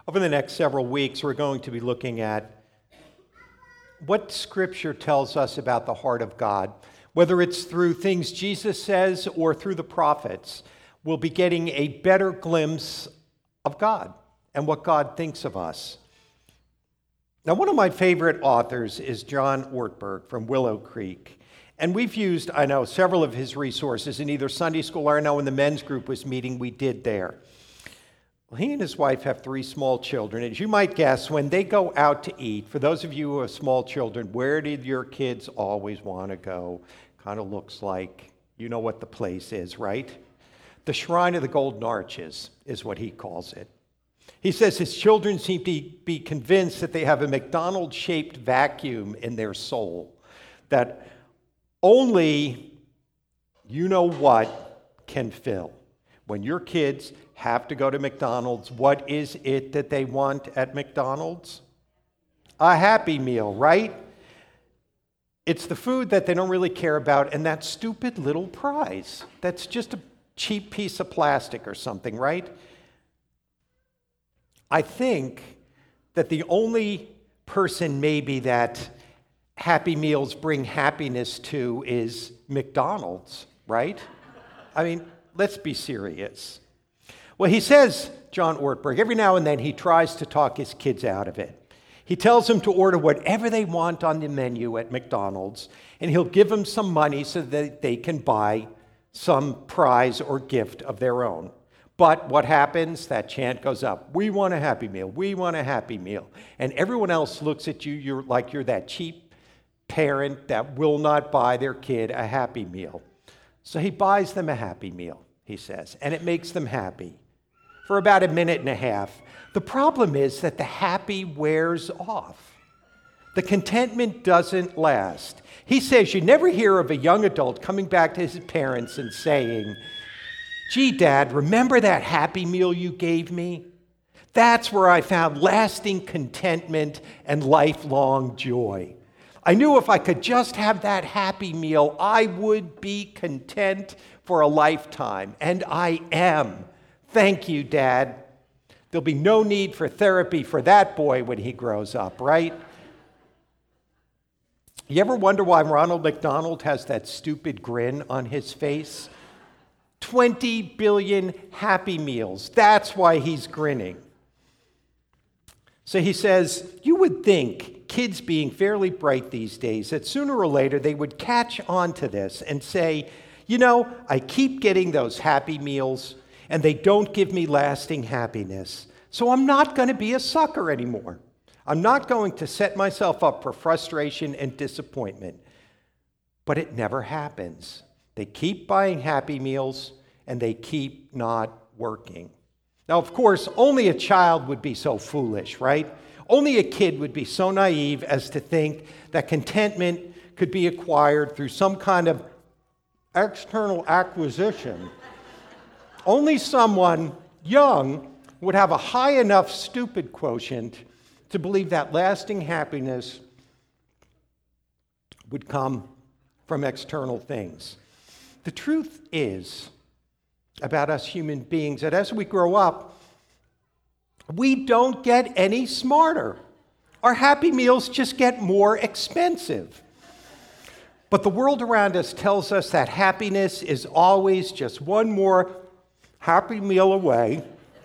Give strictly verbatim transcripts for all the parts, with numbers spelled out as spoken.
Over the next several weeks, we're going to be looking at what Scripture tells us about the heart of God. Whether it's through things Jesus says or through the prophets, we'll be getting a better glimpse of God and what God thinks of us. Now, one of my favorite authors is John Ortberg from Willow Creek. And we've used, I know, several of his resources in either Sunday school or I know when the men's group was meeting, we did there. Well, he and his wife have three small children. As you might guess, when they go out to eat, for those of you who have small children, where did your kids always want to go? Kind of looks like you know what the place is, right? The Shrine of the Golden Arches is what he calls it. He says his children seem to be convinced that they have a McDonald's-shaped vacuum in their soul, that only you know what can fill. When your kids have to go to McDonald's, what is it that they want at McDonald's? A Happy Meal, right? It's the food that they don't really care about and that stupid little prize. That's just a cheap piece of plastic or something, right? I think that the only person maybe that Happy Meals bring happiness to is McDonald's, right? I mean, let's be serious. Well, he says, John Ortberg, every now and then he tries to talk his kids out of it. He tells them to order whatever they want on the menu at McDonald's, and he'll give them some money so that they can buy some prize or gift of their own. But what happens? That chant goes up. We want a Happy Meal. We want a Happy Meal. And everyone else looks at you you're like you're that cheap parent that will not buy their kid a Happy Meal. So he buys them a Happy Meal, he says, and it makes them happy for about a minute and a half. The problem is that the happy wears off. The contentment doesn't last. He says you never hear of a young adult coming back to his parents and saying, "Gee, Dad, remember that Happy Meal you gave me? That's where I found lasting contentment and lifelong joy. I knew if I could just have that Happy Meal, I would be content for a lifetime. And I am. Thank you, Dad." There'll be no need for therapy for that boy when he grows up, right? You ever wonder why Ronald McDonald has that stupid grin on his face? twenty billion Happy Meals. That's why he's grinning. So he says, you would think, kids being fairly bright these days, that sooner or later they would catch on to this and say, you know, I keep getting those Happy Meals and they don't give me lasting happiness. So I'm not going to be a sucker anymore. I'm not going to set myself up for frustration and disappointment. But it never happens. They keep buying Happy Meals, and they keep not working. Now, of course, only a child would be so foolish, right? Only a kid would be so naive as to think that contentment could be acquired through some kind of external acquisition. Only someone young would have a high enough stupid quotient to believe that lasting happiness would come from external things. The truth is about us human beings that as we grow up, we don't get any smarter. Our Happy Meals just get more expensive. But the world around us tells us that happiness is always just one more Happy Meal away.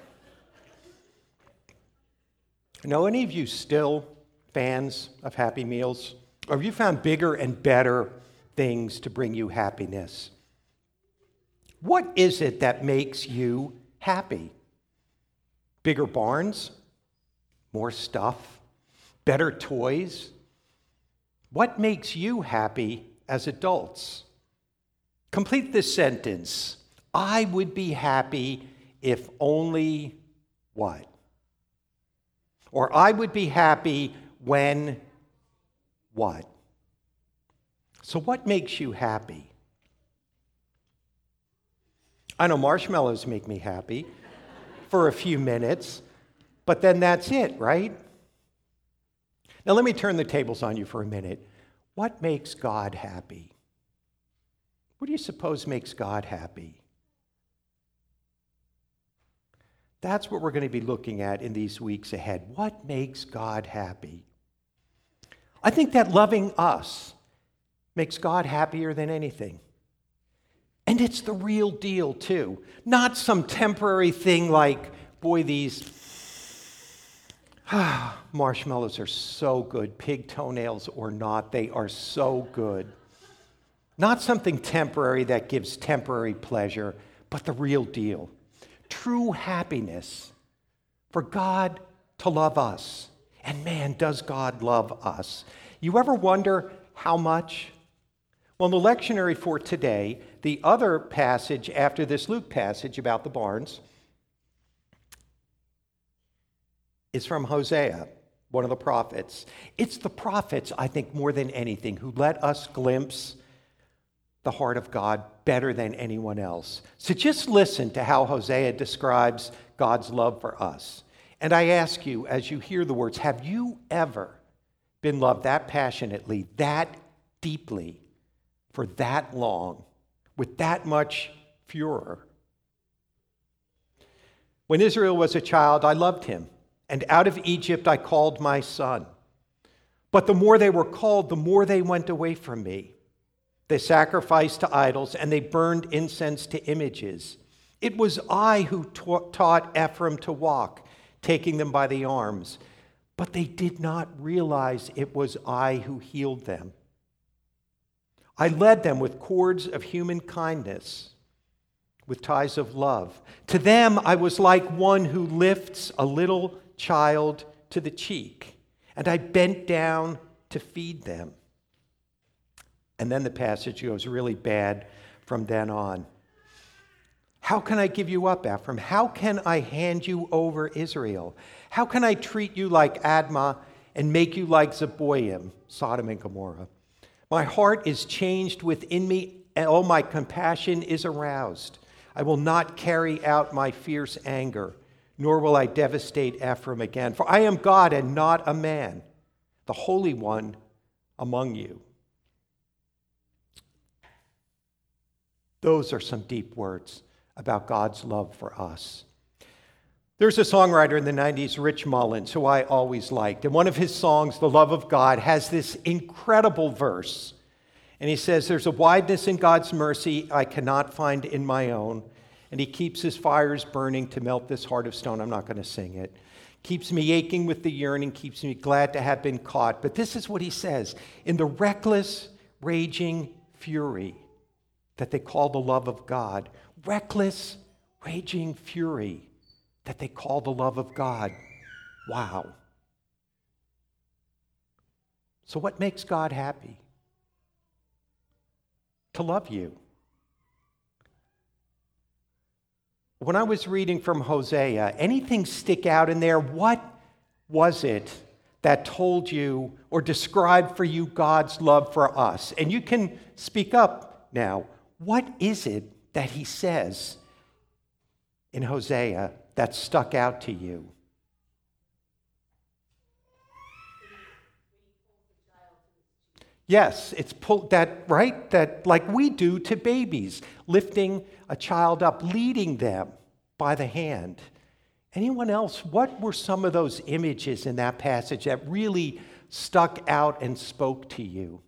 Know any of you still fans of Happy Meals? Or have you found bigger and better things to bring you happiness? What is it that makes you happy? Bigger barns? More stuff? Better toys? What makes you happy as adults? Complete this sentence. I would be happy if only what? Or I would be happy when what? So what makes you happy? I know marshmallows make me happy for a few minutes, but then that's it, right? Now let me turn the tables on you for a minute. What makes God happy? What do you suppose makes God happy? That's what we're going to be looking at in these weeks ahead. What makes God happy? I think that loving us makes God happier than anything. And it's the real deal, too. Not some temporary thing like, boy, these marshmallows are so good, pig toenails or not, they are so good. Not something temporary that gives temporary pleasure, but the real deal. True happiness for God to love us. And man, does God love us. You ever wonder how much? Well, in the lectionary for today, the other passage after this Luke passage about the barns is from Hosea, one of the prophets. It's the prophets, I think, more than anything, who let us glimpse the heart of God better than anyone else. So just listen to how Hosea describes God's love for us. And I ask you, as you hear the words, have you ever been loved that passionately, that deeply, for that long, with that much furor? When Israel was a child, I loved him, and out of Egypt I called my son. But the more they were called, the more they went away from me. They sacrificed to idols, and they burned incense to images. It was I who ta- taught Ephraim to walk, taking them by the arms. But they did not realize it was I who healed them. I led them with cords of human kindness, with ties of love. To them I was like one who lifts a little child to the cheek, and I bent down to feed them. And then the passage goes really bad from then on. How can I give you up, Ephraim? How can I hand you over, Israel? How can I treat you like Admah and make you like Zeboim, Sodom and Gomorrah? My heart is changed within me, and all my compassion is aroused. I will not carry out my fierce anger, nor will I devastate Ephraim again. For I am God and not a man, the Holy One among you. Those are some deep words about God's love for us. There's a songwriter in the nineties, Rich Mullins, who I always liked. And one of his songs, The Love of God, has this incredible verse. And he says, there's a wideness in God's mercy I cannot find in my own. And he keeps his fires burning to melt this heart of stone. I'm not going to sing it. Keeps me aching with the yearning, keeps me glad to have been caught. But this is what he says. In the reckless, raging fury that they call the love of God. Reckless, raging fury that they call the love of God. Wow. So what makes God happy? To love you. When I was reading from Hosea, anything stick out in there? What was it that told you or described for you God's love for us? And you can speak up now. What is it that he says in Hosea that stuck out to you? Yes, it's pull, that, right? That like we do to babies, lifting a child up, leading them by the hand. Anyone else? What were some of those images in that passage that really stuck out and spoke to you?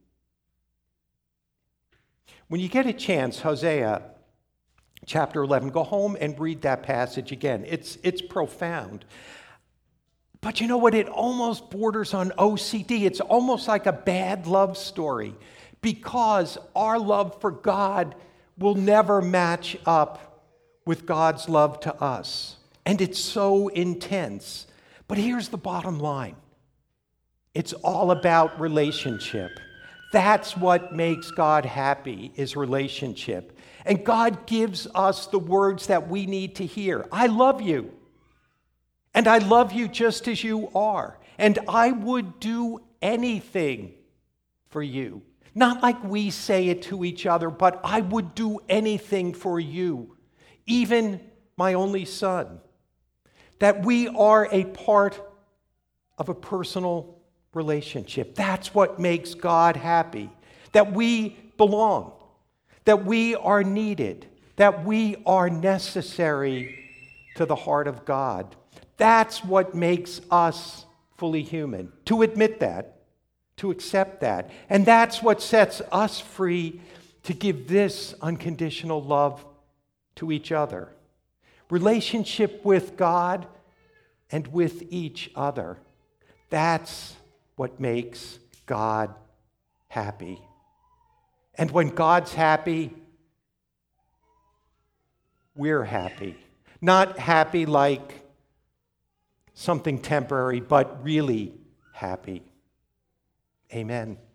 When you get a chance, Hosea chapter eleven, go home and read that passage again. It's, it's profound. But you know what? It almost borders on O C D. It's almost like a bad love story because our love for God will never match up with God's love to us. And it's so intense. But here's the bottom line. It's all about relationship. That's what makes God happy, is relationship. And God gives us the words that we need to hear. I love you. And I love you just as you are. And I would do anything for you. Not like we say it to each other, but I would do anything for you. Even my only son. That we are a part of a personal relationship. That's what makes God happy. That we belong. That we are needed. That we are necessary to the heart of God. That's what makes us fully human, to admit that, to accept that. And that's what sets us free to give this unconditional love to each other. Relationship with God and with each other. That's what makes God happy. And when God's happy, we're happy. Not happy like something temporary, but really happy. Amen.